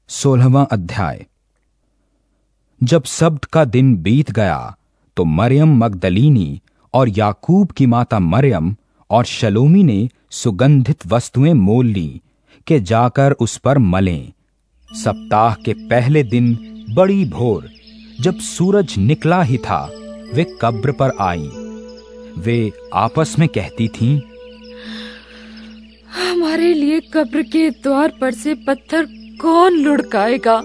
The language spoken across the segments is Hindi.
16वां अध्याय। जब सब्त का दिन बीत गया तो मरियम मगदलीनी और याकूब की माता मरियम और शलोमी ने सुगंधित वस्तुएं मोल ली कि जाकर उस पर मलें। सप्ताह के पहले दिन बड़ी भोर, जब सूरज निकला ही था, वे कब्र पर आईं। वे आपस में कहती थीं, हमारे लिए कब्र के द्वार पर से पत्थर कौन लुढ़काएगा?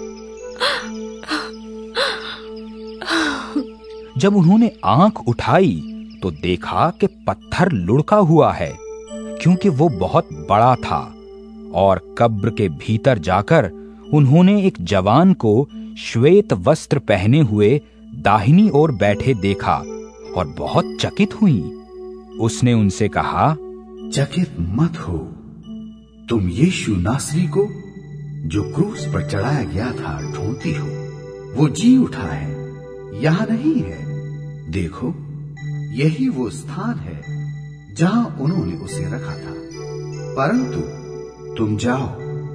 जब उन्होंने आंख उठाई तो देखा कि पत्थर लुढ़का हुआ है, क्योंकि वो बहुत बड़ा था। और कब्र के भीतर जाकर उन्होंने एक जवान को श्वेत वस्त्र पहने हुए दाहिनी ओर बैठे देखा और बहुत चकित हुई। उसने उनसे कहा, चकित मत हो। तुम यीशु नासरी को, जो क्रूस पर चढ़ाया गया था, ढूंढती हो। वो जी उठा है, यहां नहीं है। देखो, यही वो स्थान है जहां उन्होंने उसे रखा था। परंतु तुम जाओ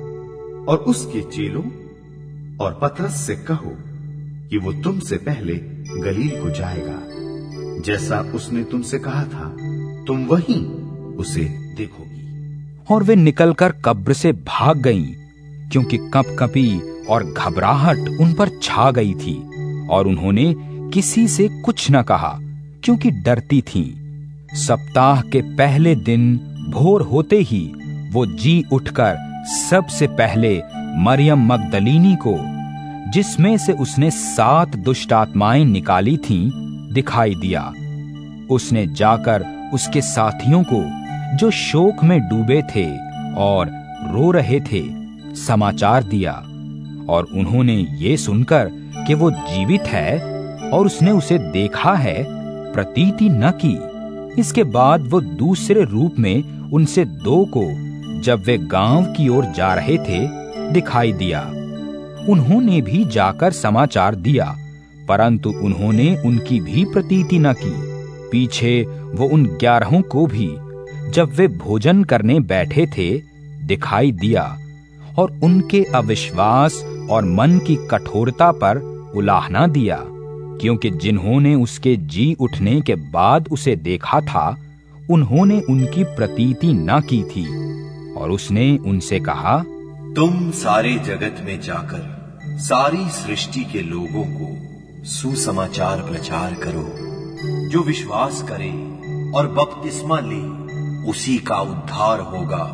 और उसके चेलों और पतरस से कहो कि वो तुमसे पहले गलील को जाएगा। जैसा उसने तुमसे कहा था, तुम वहीं उसे देखोगी। और वे निकलकर कब्र से भाग गईं, क्योंकि कंपकंपी और घबराहट उन पर छा गई थी। और उन्होंने किसी से कुछ न कहा, क्योंकि डरती थीं। सप्ताह के पहले दिन भोर होते ही वो जी उठकर सबसे पहले मरियम मगदलीनी को, जिसमें से उसने 7 दुष्ट आत्माएं निकाली थीं, दिखाई दिया। उसने जाकर उसके साथियों को, जो शोक में डूबे थे और रो रहे थे, समाचार दिया। और उन्होंने ये सुनकर कि वो जीवित है और उसने उसे देखा है, प्रतीति न की। इसके बाद वो दूसरे रूप में उनसे 2 को, जब वे गांव की ओर जा रहे थे, दिखाई दिया। उन्होंने भी जाकर समाचार दिया, परंतु उन्होंने उनकी भी प्रतीति न की। पीछे वो उन 11 को भी, जब वे भोजन करने बैठे थे, दिखाई दिया। और उनके अविश्वास और मन की कठोरता पर उलाहना दिया, क्योंकि जिन्होंने उसके जी उठने के बाद उसे देखा था, उन्होंने उनकी प्रतीति न की थी। और उसने उनसे कहा, तुम सारे जगत में जाकर सारी सृष्टि के लोगों को सुसमाचार प्रचार करो। जो विश्वास करे और बपतिस्मा ले, उसी का उद्धार होगा।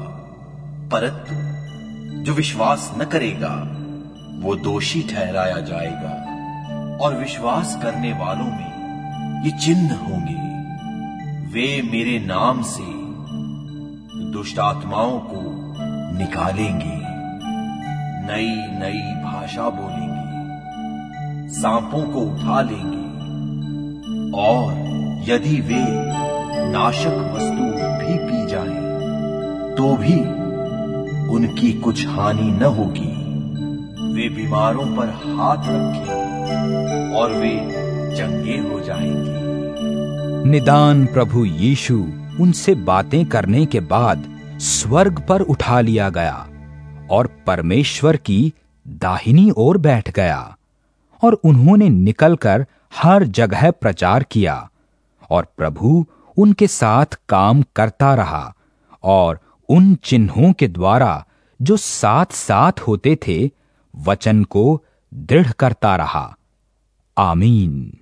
परंतु जो विश्वास न करेगा, वो दोषी ठहराया जाएगा। और विश्वास करने वालों में ये चिन्ह होंगे, वे मेरे नाम से दुष्ट आत्माओं को निकालेंगे, नई नई भाषा बोलेंगे, सांपों को उठा लेंगे, और यदि वे नाशक वस्तु भी पी जाएं, तो भी उनकी कुछ हानि न होगी। वे बीमारों पर हाथ रखेंगे और वे चंगे हो जाएंगे। निदान प्रभु यीशु उनसे बातें करने के बाद स्वर्ग पर उठा लिया गया और परमेश्वर की दाहिनी ओर बैठ गया। और उन्होंने निकलकर हर जगह प्रचार किया, और प्रभु उनके साथ काम करता रहा, और उन चिन्हों के द्वारा, जो साथ साथ होते थे, वचन को दृढ़ करता रहा। आमीन।